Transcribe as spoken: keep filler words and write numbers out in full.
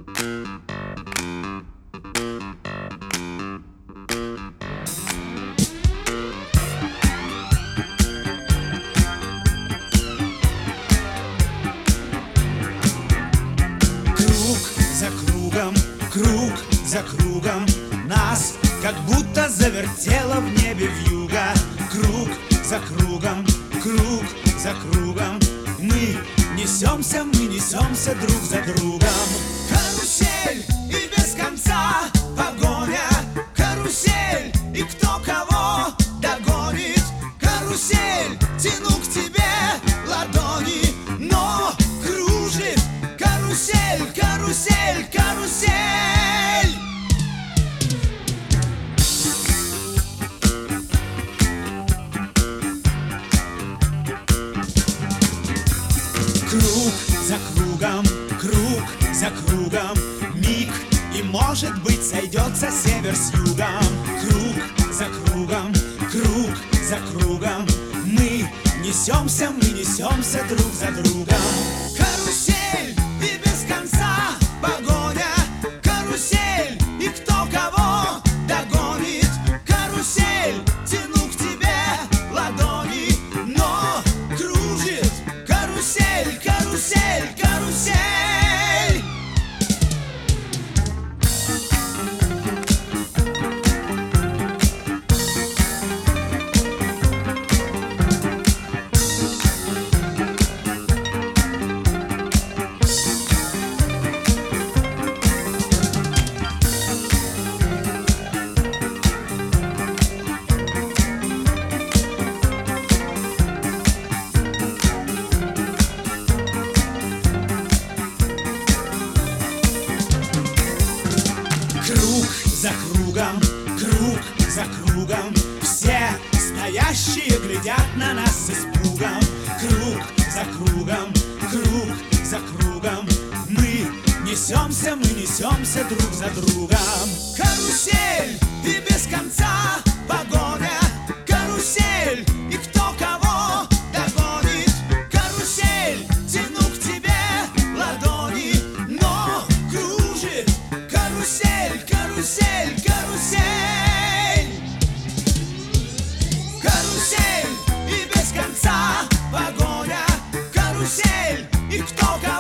За кругом, круг за кругом нас как будто завертело в небе вьюга. Круг за кругом, круг за кругом мы несемся, мы несемся друг за другом. Карусель и без конца погоня, карусель и кто кого догонит. Карусель, тяну к тебе ладони, но кружит карусель, карусель, карусель. Круг за кругом, круг за кругом миг, и может быть сойдется север с югом. Круг за кругом, круг за кругом мы несемся, мы несемся друг за другом. Карусель и без конца погоня, карусель и кто кого догонит. Карусель, тяну к тебе ладони, но кружит карусель, карусель, карусель. Круг за кругом, круг за кругом все стоящие глядят на нас с испугом. Круг за кругом, круг за кругом мы несемся, мы несемся друг за другом. Карусель и без конца погоня, карусель и кто кого догонит. Карусель, тяну к тебе ладони, но кружит карусель, карусель, карусель. Карусель и без конца погоня, карусель и кто кого